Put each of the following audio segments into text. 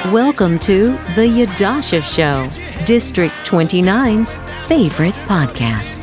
Welcome to The Yadasha Show, District 29's favorite podcast.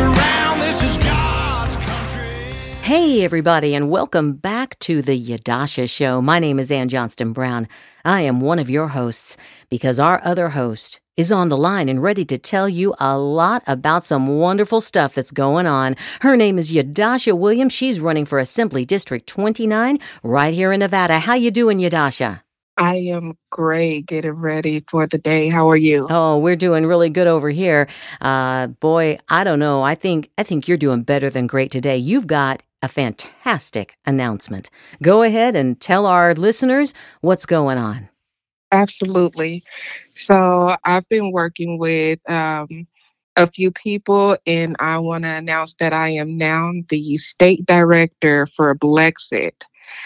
Hey, everybody, and welcome back to The Yadasha Show. My name is Ann Johnston Brown. I am one of your hosts because our other host is on the line and ready to tell you a lot about some wonderful stuff that's going on. Her name is Yadasha Williams. She's running for Assembly District 29 right here in Nevada. How you doing, Yadasha? I am great, getting ready for the day. How are you? Oh, we're doing really good over here. Boy, I don't know. I think you're doing better than great today. You've got a fantastic announcement. Go ahead and tell our listeners what's going on. Absolutely. So I've been working with a few people, and I want to announce that I am now the state director for Blexit.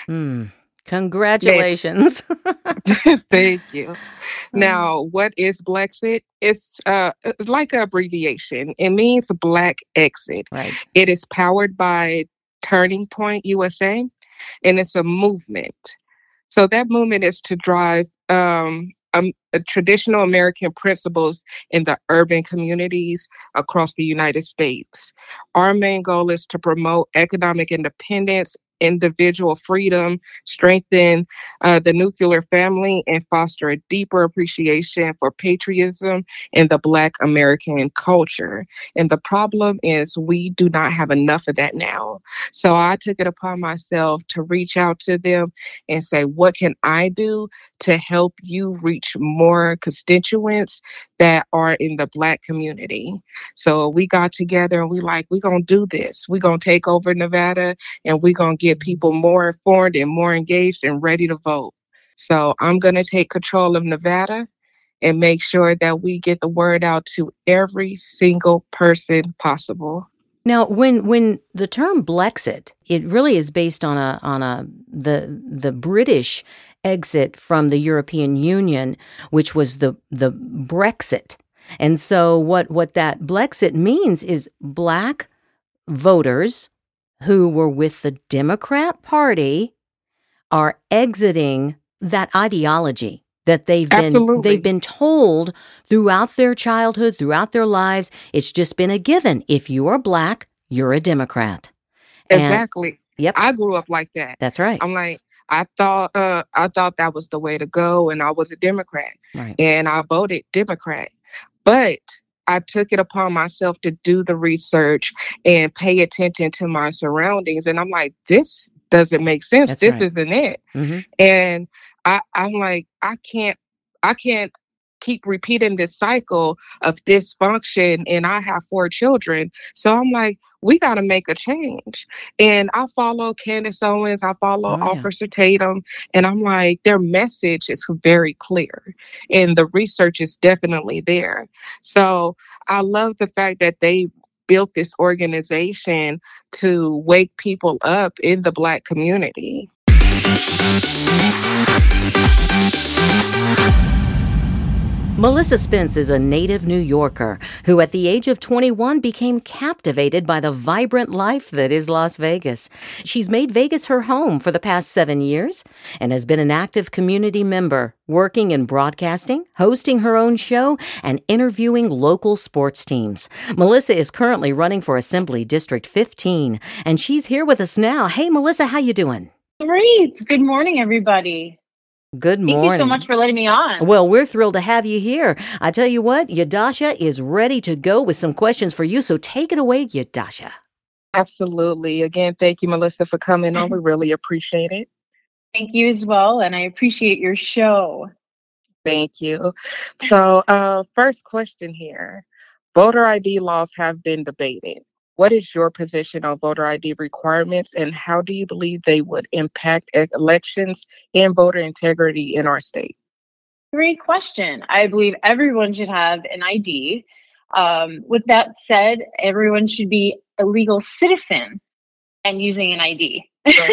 Congratulations. Thank you. Now, what is Blexit? It's like an abbreviation. It means Black Exit. Right. It is powered by Turning Point USA, and it's a movement. So that movement is to drive traditional American principles in the urban communities across the United States. Our main goal is to promote economic independence, individual freedom, strengthen the nuclear family, and foster a deeper appreciation for patriotism and the Black American culture. And the problem is we do not have enough of that now. So I took it upon myself to reach out to them and say, what can I do to help you reach more constituents that are in the Black community? So we got together and we're going to do this. We're going to take over Nevada, and we're going to get people more informed and more engaged and ready to vote. So I'm going to take control of Nevada and make sure that we get the word out to every single person possible. Now, when the term Blexit, it really is based on the British exit from the European Union, which was the Brexit. And so what that Blexit means is Black voters who were with the Democrat Party are exiting that ideology that they've been told throughout their childhood, throughout their lives. It's just been a given. If you are Black, you're a Democrat. Exactly. Yep. I grew up like that. That's right. I'm like, I thought that was the way to go, and I was a Democrat. Right. And I voted Democrat. But I took it upon myself to do the research and pay attention to my surroundings. And I'm like, this doesn't make sense. That's this right. isn't it. Mm-hmm. And I'm like, I can't keep repeating this cycle of dysfunction. And I have 4 children. So I'm like, we got to make a change. And I follow Candace Owens. I follow Officer Tatum. And I'm like, their message is very clear. And the research is definitely there. So I love the fact that they built this organization to wake people up in the Black community. Melissa Spence is a native New Yorker who at the age of 21 became captivated by the vibrant life that is Las Vegas. She's made Vegas her home for the past 7 years and has been an active community member, working in broadcasting, hosting her own show, and interviewing local sports teams. Melissa is currently running for Assembly District 15, and she's here with us now. Hey, Melissa, how you doing? Great. Good morning, everybody. Good morning. Thank you so much for letting me on. Well, we're thrilled to have you here. I tell you what, Yadasha is ready to go with some questions for you, so take it away, Yadasha. Absolutely. Again, thank you, Melissa, for coming on. We really appreciate it. Thank you as well, and I appreciate your show. Thank you. So, first question here. Voter ID laws have been debated. What is your position on voter ID requirements, and how do you believe they would impact elections and voter integrity in our state? Great question. I believe everyone should have an ID. With that said, everyone should be a legal citizen and using an ID.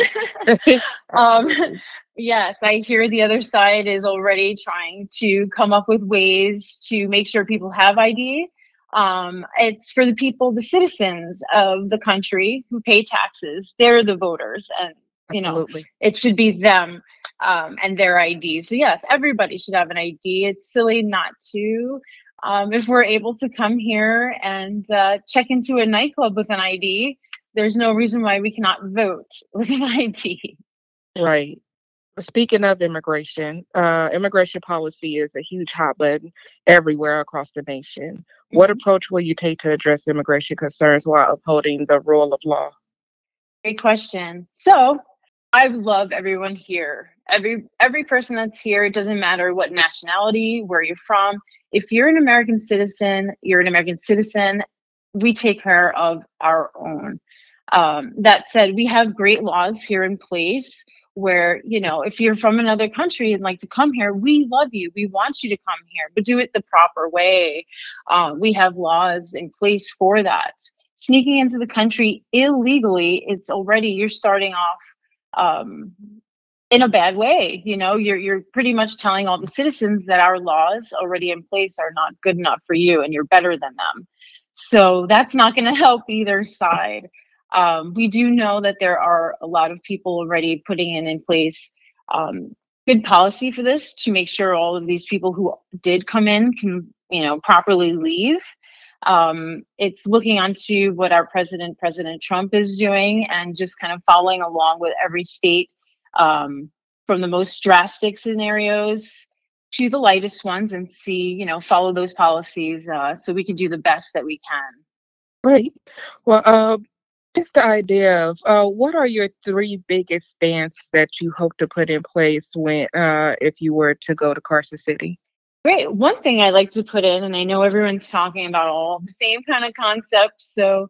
Yes, I hear the other side is already trying to come up with ways to make sure people have ID. It's for the people, the citizens of the country who pay taxes. They're the voters, and Absolutely. It should be them. and their ID. So yes, everybody should have an ID. It's silly not to. If we're able to come here and check into a nightclub with an ID, there's no reason why we cannot vote with an ID. Right. Speaking of immigration, immigration policy is a huge hot button everywhere across the nation. What Mhm. approach will you take to address immigration concerns while upholding the rule of law? Great question. So I love everyone here. Every person that's here, it doesn't matter what nationality, where you're from. If you're an American citizen, you're an American citizen. We take care of our own. That said, we have great laws here in place where, if you're from another country and like to come here, we love you. We want you to come here, but do it the proper way. We have laws in place for that. Sneaking into the country illegally, it's already, you're starting off um, in a bad way. You're pretty much telling all the citizens that our laws already in place are not good enough for you and you're better than them. So that's not going to help either side. We do know that there are a lot of people already putting in place um, good policy for this to make sure all of these people who did come in can, properly leave. It's looking onto what our President Trump is doing and just kind of following along with every state, um, from the most drastic scenarios to the lightest ones, and see, follow those policies so we can do the best that we can. Right. Well, just the idea of what are your three biggest stance that you hope to put in place when if you were to go to Carson City? Great. One thing I like to put in, and I know everyone's talking about all the same kind of concepts. So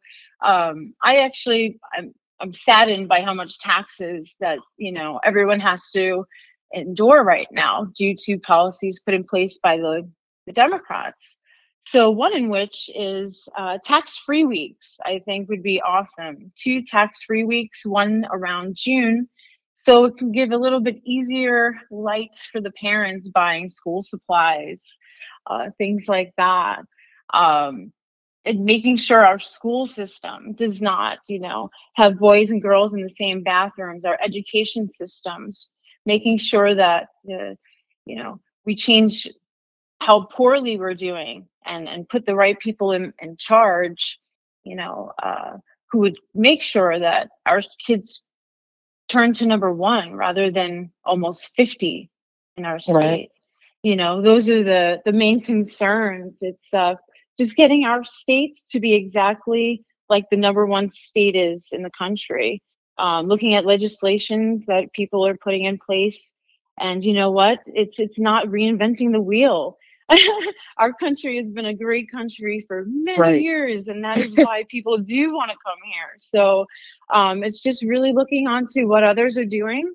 I'm saddened by how much taxes that, everyone has to endure right now due to policies put in place by the Democrats. So one in which is tax-free weeks, I think would be awesome. 2 tax-free weeks, one around June, so it can give a little bit easier lights for the parents buying school supplies, things like that. Um, and making sure our school system does not, have boys and girls in the same bathrooms, our education systems, making sure that, we change how poorly we're doing and put the right people in charge, who would make sure that our kids turn to number one rather than almost 50 in our Right. state. Those are the main concerns. It's just getting our states to be exactly like the number one state is in the country. Looking at legislations that people are putting in place, and you know what? It's not reinventing the wheel. Our country has been a great country for many Right. years, and that is why people do want to come here. So it's just really looking onto what others are doing,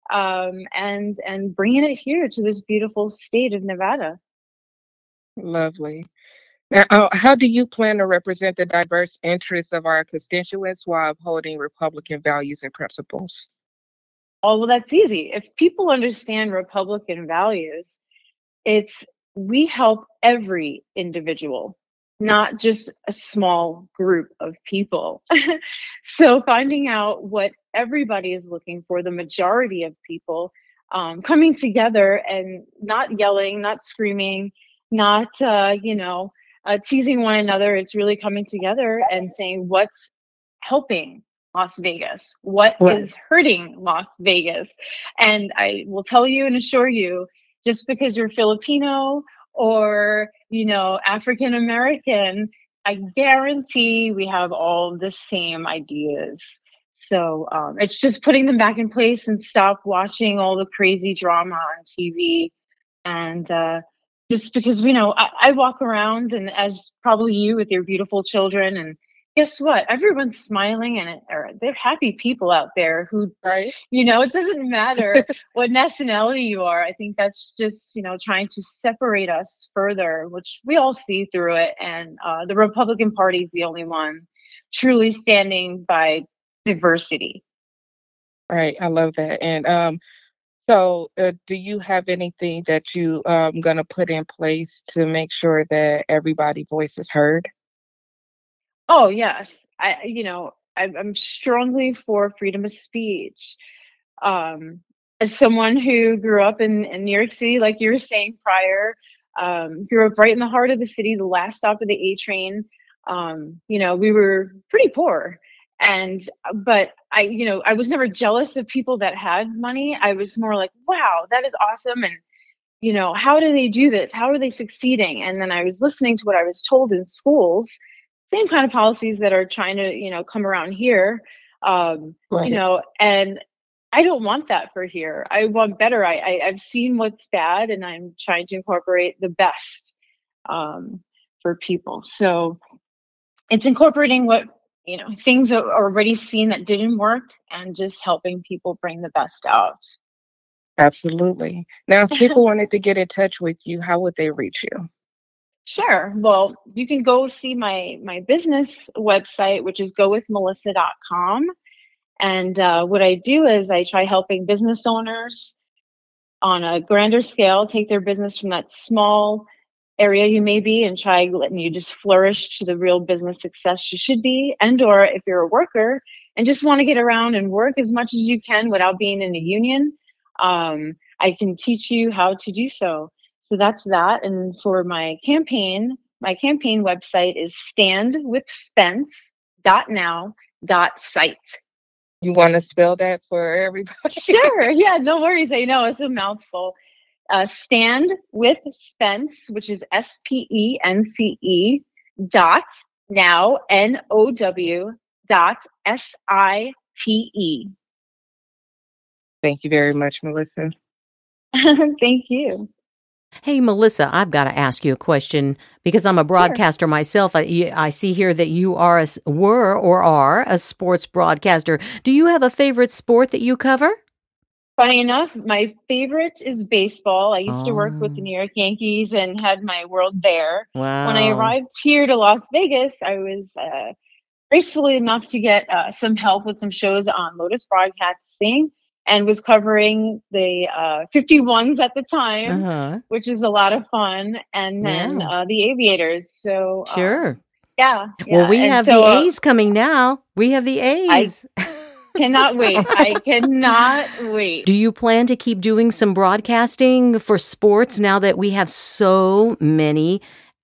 and bringing it here to this beautiful state of Nevada. Lovely. Now, how do you plan to represent the diverse interests of our constituents while upholding Republican values and principles? Oh, well, that's easy. If people understand Republican values, it's we help every individual, not just a small group of people. So finding out what everybody is looking for, the majority of people, coming together and not yelling, not screaming, not teasing one another. It's really coming together and saying what's helping Las Vegas, what Right. is hurting Las Vegas. And I will tell you and assure you, just because you're Filipino or, African American, I guarantee we have all the same ideas. So it's just putting them back in place and stop watching all the crazy drama on TV. And just because, I walk around, and as probably you with your beautiful children, and guess what? Everyone's smiling, and they're happy people out there who, Right. it doesn't matter what nationality you are. I think that's just, trying to separate us further, which we all see through it. And the Republican Party is the only one truly standing by diversity. Right. I love that. And so, do you have anything that you gonna put in place to make sure that everybody voice is heard? Oh, yes. I'm strongly for freedom of speech. Um, as someone who grew up in New York City, like you were saying prior, grew up right in the heart of the city, the last stop of the A train. We were pretty poor. But I was never jealous of people that had money. I was more like, wow, that is awesome. And, how do they do this? How are they succeeding? And then I was listening to what I was told in schools, same kind of policies that are trying to, come around here. Right. And I don't want that for here. I want better. I've seen what's bad, and I'm trying to incorporate the best for people. So it's incorporating what things are already seen that didn't work, and just helping people bring the best out. Absolutely. Now, if people wanted to get in touch with you, how would they reach you? Sure. Well, you can go see my business website, which is gowithmelissa.com. And what I do is I try helping business owners on a grander scale take their business from that small area you may be and try letting you just flourish to the real business success you should be. And or if you're a worker and just want to get around and work as much as you can without being in a union, I can teach you how to do so. So that's that. And for my campaign website is standwithspence.now.site. You want to spell that for everybody? Sure. Yeah, no worries. I know it's a mouthful. Stand with Spence, which is SPENCE .now NOW.SITE. Thank you very much, Melissa. Thank you. Hey, Melissa, I've got to ask you a question because I'm a broadcaster myself. I see here that you are are a sports broadcaster. Do you have a favorite sport that you cover? Funny enough, my favorite is baseball. I used to work with the New York Yankees and had my world there. Wow. When I arrived here to Las Vegas, I was gracefully enough to get some help with some shows on Lotus Broadcasting and was covering the 51s at the time, which is a lot of fun. And then the Aviators. So sure. Yeah. Well, we have the A's coming now. We have the A's. Cannot wait. I cannot wait. Do you plan to keep doing some broadcasting for sports now that we have so many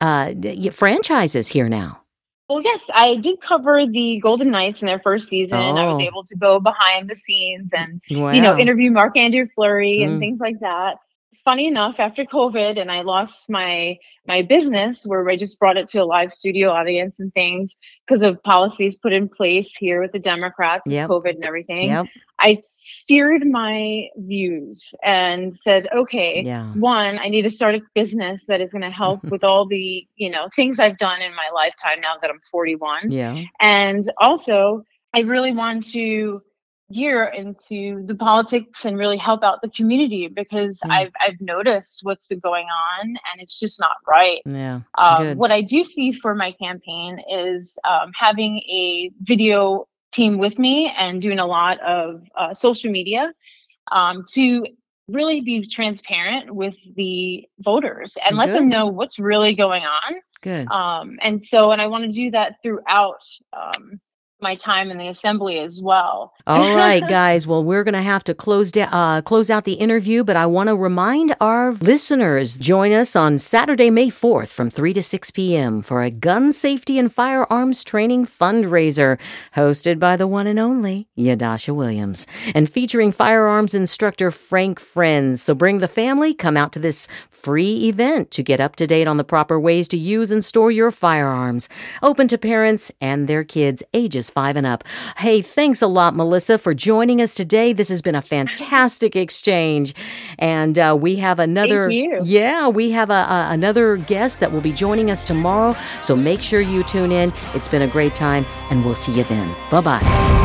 franchises here now? Well, yes, I did cover the Golden Knights in their first season. I was able to go behind the scenes and, interview Marc-Andre Fleury and things like that. Funny enough, after COVID and I lost my business where I just brought it to a live studio audience and things because of policies put in place here with the Democrats with COVID and everything, I steered my views and said, okay, one, I need to start a business that is going to help with all the, things I've done in my lifetime now that I'm 41. Yeah. And also, I really want to gear into the politics and really help out the community because I've noticed what's been going on and it's just not right. Yeah. What I do see for my campaign is having a video team with me and doing a lot of social media to really be transparent with the voters and let them know what's really going on. Good. And I want to do that throughout my time in the assembly as well. All right, guys. Well, we're going to have to close out the interview, but I want to remind our listeners, join us on Saturday, May 4th from 3 to 6 p.m. for a gun safety and firearms training fundraiser hosted by the one and only Yadasha Williams and featuring firearms instructor Frank Friends. So bring the family, come out to this free event to get up to date on the proper ways to use and store your firearms. Open to parents and their kids ages 5 and up. Hey, thanks a lot, Melissa, for joining us today. This has been a fantastic exchange. And we have another, we have another guest that will be joining us tomorrow. So make sure you tune in. It's been a great time and we'll see you then. Bye-bye.